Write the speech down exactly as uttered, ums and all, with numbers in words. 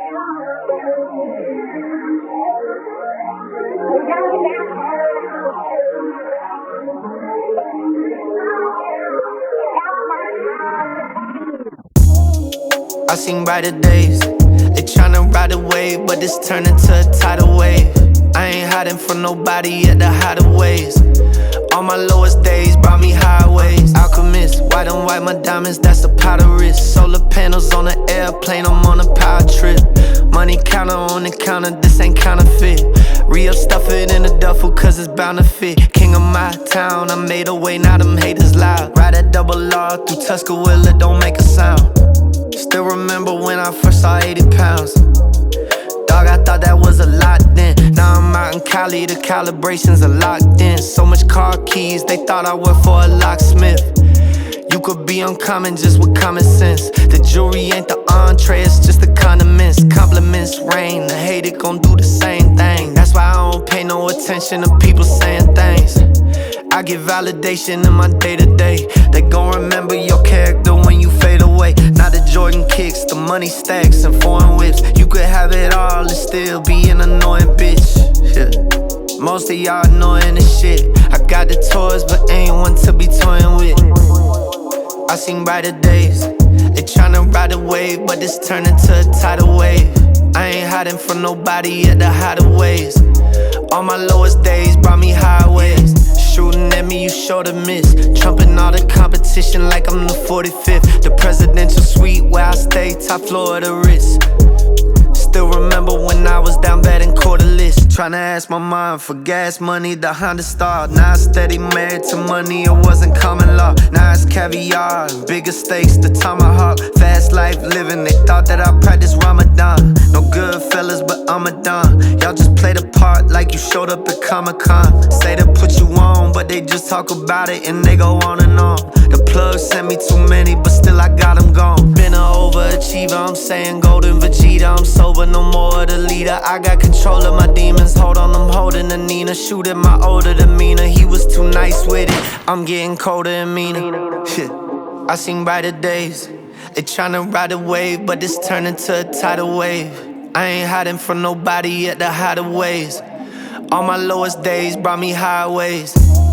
I seen brighter days. They tryna ride a wave, but it's turning to a tidal wave. I ain't hiding from nobody at the hideaways. All my lowest days brought me highways. Alchemist, white on white, my diamonds, that's a pot of risk. Solar panels on the airplane, I'm on a power trip. Money counter on the counter, this ain't counterfeit. Re-up, stuff it in a duffel, cause it's bound to fit. King of my town, I made a way, now them haters loud. Ride that double R through Tuscaloosa, don't make a sound. Still remember when I first saw eighty pounds. Dog, I thought that was a lot then. Now I'm out in Cali, the calibrations are locked in. So much car keys, they thought I worked for a locksmith. You could be uncommon just with common sense. The jewelry ain't the entree, it's just the condiments. Compliments rain, the hate it gon' do the same thing. That's why I don't pay no attention to people saying things. I get validation in my day-to-day. They gon' remember your character when you fade away. Not the Jordan kicks, the money stacks and foreign whips. You could have it all and still be an annoying bitch. Yeah. Most of y'all annoying as shit. I got the toys, but ain't one to be toying with. I seen brighter days. They tryna ride a wave, but it's turning to a tidal wave. I ain't hiding from nobody at the hideaways. All my lowest days brought me highways. Shooting at me, you sure to miss. Trumping all the competition like I'm the forty-fifth. The presidential suite where I stay, top floor of the Ritz. Still remember when I was down bad and quarterless. Tryna ask my mom for gas money, the Honda Star. Now I steady married to money, it wasn't common law. Now it's caviar, bigger stakes, the tomahawk. Fast life living, they thought that I practiced Ramadan. No good fellas, but I'm a don. Y'all just play the part like you showed up at Comic-Con. Say to put you on, but they just talk about it and they go on and on. The plug sent me too many, but still I got them gone. Been an overachiever, I'm saying golden Vegeta. I'm sober, no more of the leader. I got control of my demons. Hold on, I'm holding the Nina. Shoot at my older demeanor. He was too nice with it. I'm getting colder and meaner. Shit. I seen brighter days. They tryna ride a wave, but it's turning to a tidal wave. I ain't hiding from nobody at the hideaways. All my lowest days brought me highways.